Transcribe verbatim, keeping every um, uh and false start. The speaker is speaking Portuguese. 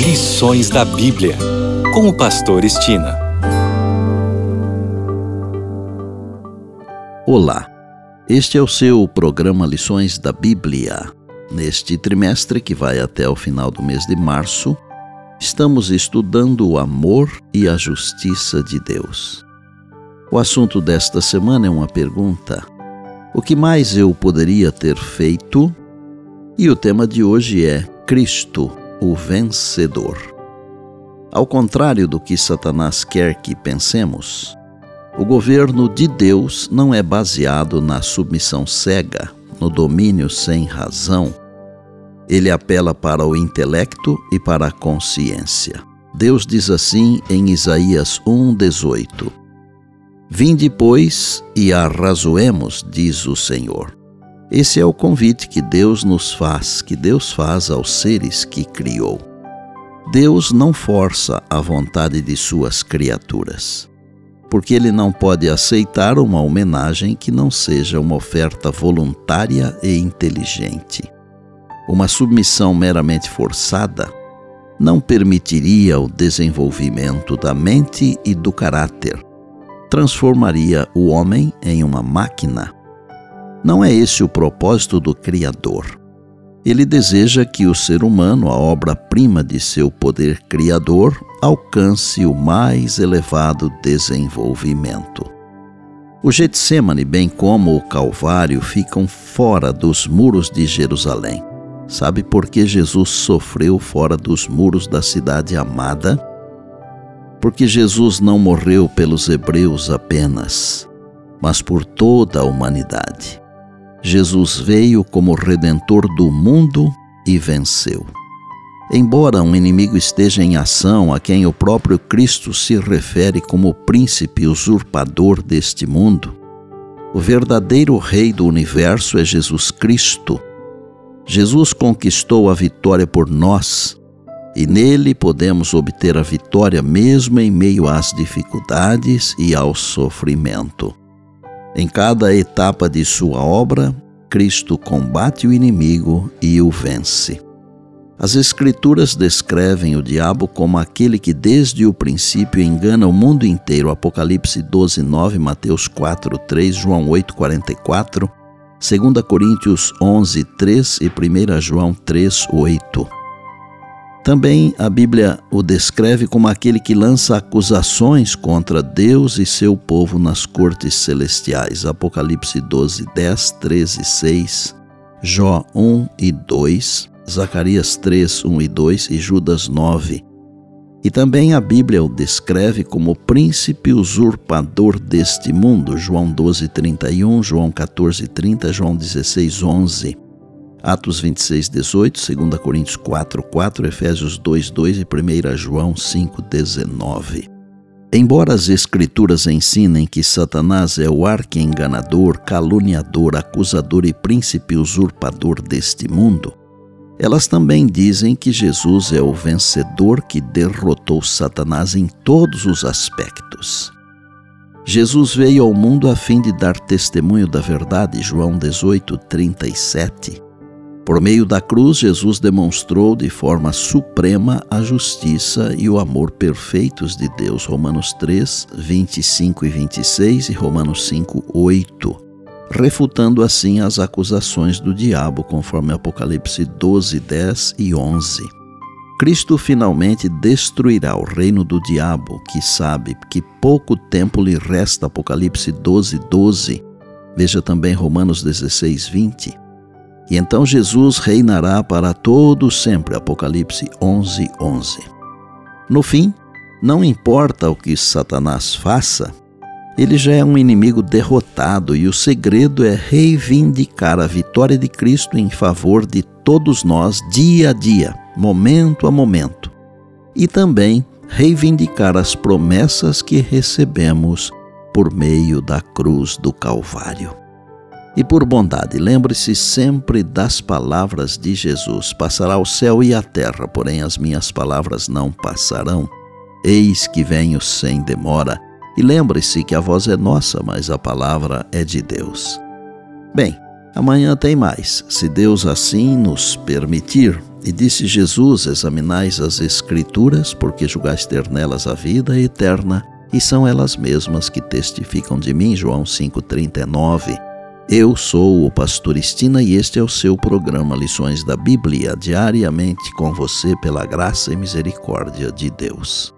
Lições da Bíblia, com o pastor Estina. Olá, este é o seu programa Lições da Bíblia. Neste trimestre, que vai até o final do mês de março, estamos estudando o amor e a justiça de Deus. O assunto desta semana é uma pergunta: o que mais eu poderia ter feito? E o tema de hoje é Cristo, o vencedor. Ao contrário do que Satanás quer que pensemos, o governo de Deus não é baseado na submissão cega, no domínio sem razão. Ele apela para o intelecto e para a consciência. Deus diz assim em Isaías um, dezoito: Vinde, pois, e arrazoemos, diz o Senhor. Esse é o convite que Deus nos faz, que Deus faz aos seres que criou. Deus não força a vontade de suas criaturas, porque Ele não pode aceitar uma homenagem que não seja uma oferta voluntária e inteligente. Uma submissão meramente forçada não permitiria o desenvolvimento da mente e do caráter. Transformaria o homem em uma máquina. Não é esse o propósito do Criador. Ele deseja que o ser humano, a obra-prima de seu poder criador, alcance o mais elevado desenvolvimento. O Getsêmani, bem como o Calvário, ficam fora dos muros de Jerusalém. Sabe por que Jesus sofreu fora dos muros da cidade amada? Porque Jesus não morreu pelos hebreus apenas, mas por toda a humanidade. Jesus veio como Redentor do mundo e venceu. Embora um inimigo esteja em ação, a quem o próprio Cristo se refere como o príncipe usurpador deste mundo, o verdadeiro Rei do universo é Jesus Cristo. Jesus conquistou a vitória por nós, e nele podemos obter a vitória mesmo em meio às dificuldades e ao sofrimento. Em cada etapa de sua obra, Cristo combate o inimigo e o vence. As Escrituras descrevem o diabo como aquele que desde o princípio engana o mundo inteiro. Apocalipse doze, nove, Mateus quatro, três, João oito, quarenta e quatro, dois Coríntios onze, três e primeira João três, oito. Também a Bíblia o descreve como aquele que lança acusações contra Deus e seu povo nas cortes celestiais. Apocalipse doze, dez, treze, seis, Jó um e dois, Zacarias três, um e dois e Judas nove. E também a Bíblia o descreve como o príncipe usurpador deste mundo. João doze, trinta e um, João quatorze, trinta, João dezesseis, onze. Atos vinte e seis, dezoito, dois Coríntios quatro, quatro, Efésios dois, dois e primeira João cinco, dezenove. Embora as Escrituras ensinem que Satanás é o arqui-enganador, caluniador, acusador e príncipe usurpador deste mundo, elas também dizem que Jesus é o vencedor que derrotou Satanás em todos os aspectos. Jesus veio ao mundo a fim de dar testemunho da verdade. João dezoito, trinta e sete. Por meio da cruz, Jesus demonstrou de forma suprema a justiça e o amor perfeitos de Deus. Romanos três, vinte e cinco e vinte e seis e Romanos cinco, oito. Refutando assim as acusações do diabo, conforme Apocalipse doze, dez e onze. Cristo finalmente destruirá o reino do diabo, que sabe que pouco tempo lhe resta. Apocalipse doze, doze. Veja também Romanos dezesseis, vinte. E então Jesus reinará para todo sempre. Apocalipse onze, onze. No fim, não importa o que Satanás faça, ele já é um inimigo derrotado, e o segredo é reivindicar a vitória de Cristo em favor de todos nós, dia a dia, momento a momento. E também reivindicar as promessas que recebemos por meio da cruz do Calvário. E por bondade, lembre-se sempre das palavras de Jesus: passará o céu e a terra, porém as minhas palavras não passarão. Eis que venho sem demora. E lembre-se que a voz é nossa, mas a palavra é de Deus. Bem, amanhã tem mais, se Deus assim nos permitir. E disse Jesus: examinais as Escrituras, porque julgais ter nelas a vida eterna, e são elas mesmas que testificam de mim. João cinco, trinta e nove. Eu sou o pastor Estina e este é o seu programa Lições da Bíblia, diariamente com você pela graça e misericórdia de Deus.